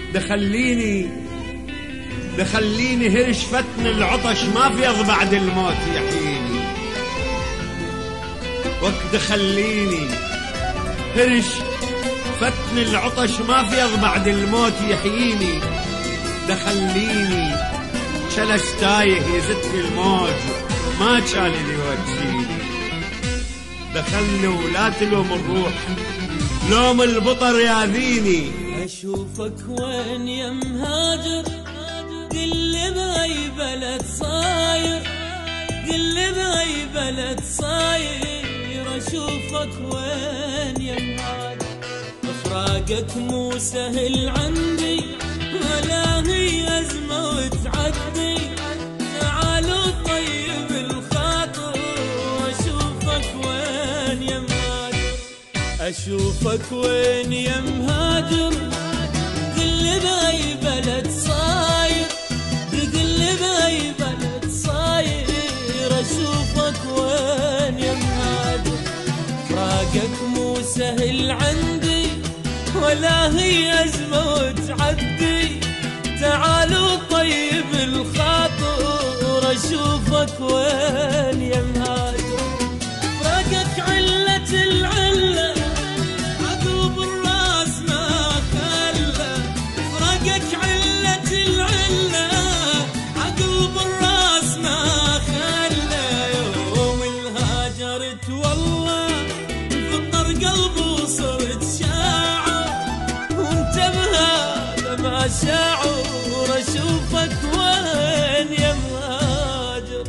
دخليني هرش فتن العطش ما فيض بعد الموت يحييني. دخليني هرش فتن العطش ما فيض بعد الموت يحييني. دخليني شلش تايه يزتني الموج ما كان اللي يوجيني. دخلني ولا تلوم الروح لوم البطر ياذيني. اشوفك وين يا مهاجر قل باي بلد صاير، قل باي بلد صاير. اشوفك وين يا مهاجر فراقك مو سهل عندي ولا هي ازمه وتعدي. تعالوا طيب الخاطر واشوفك وين يا مهاجر. اشوفك وين يا مهاجر قل باي بلد صاير، قل باي بلد صاير. اشوفك وين يا مهاجر فراقك مو سهل عندي ولا هي ازمه وتعدي. تعالوا طيب الخاطر اشوفك وين يا مهاجر. فراقك علة العله عقب الراس ما خلى. فراقك علة العله عقب الراس ما خلى. يوم الهاجرت والله فطر قلبي وصرت شاعر وانتبه ما شاعر. اشوفك وين يا مهاجر.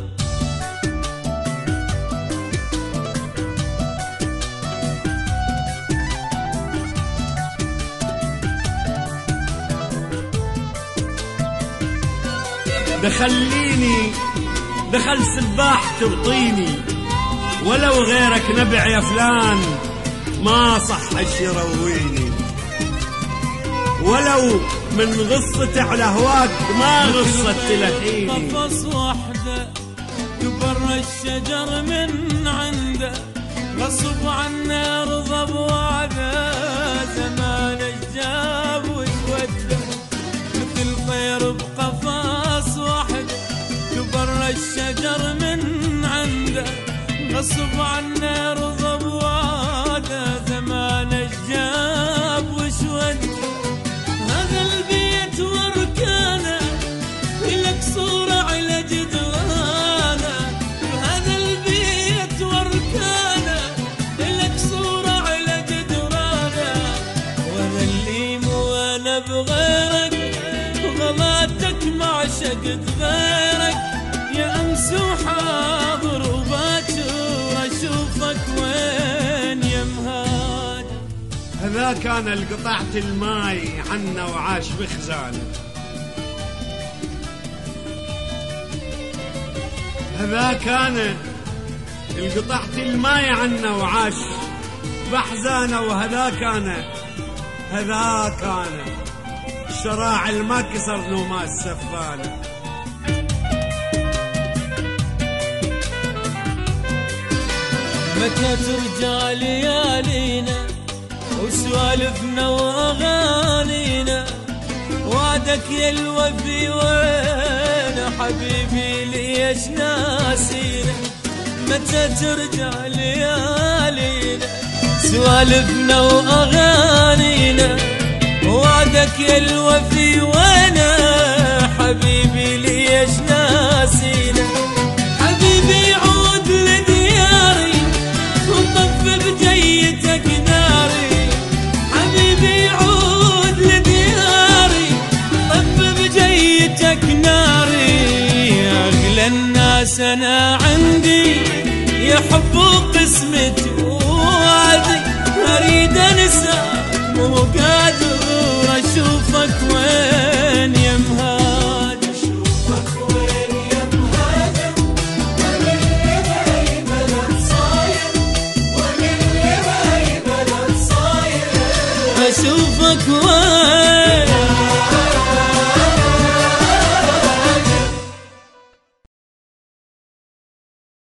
دخل سباح تبطيني ولو غيرك نبع يا فلان ما صحش يرويني. ولو من غصة على هواك ما غصة تلهيني. قفص وحده كبر الشجر من عنده غصب عنا رضى بوعده. زمان الجاب وتوده مثل طير بقفص وحده كبر الشجر من عنده غصب عنا رضى بوعده. زمان الجاب وشوده هذا البيت وركانه لك صورة على جدرانه. هذا البيت وركانه لك صورة على جدرانه. وانا اللي مو انا بغيرك وغلاتك ما عشقت غيرك. يا امس وحاضر وباكر اشوفك وين يا مهاجر. هذا كان القطعت الماي عنا وعاش بخزانه. هذا كان القطعت الماي عنا وعاش بحزانه. وهذا كان الشراع الما كسر نوما السفانه. متى ترجع ليالينا وسوالفنا واغانينا. وعدك يا الوفي وين حبيبي ليش ناسينا. متى ترجع ليالينا سوالفنا واغانينا. وعدك يا الوفي وين حبيبي ليش ناسينا. حبيبي عود لدياري وطف بجيتك ناري. حبيبي عود لدياري طف بجيتك ناري. اغلى الناس انا عندي يحبوا قسمتي ووعدي اريد انسى مو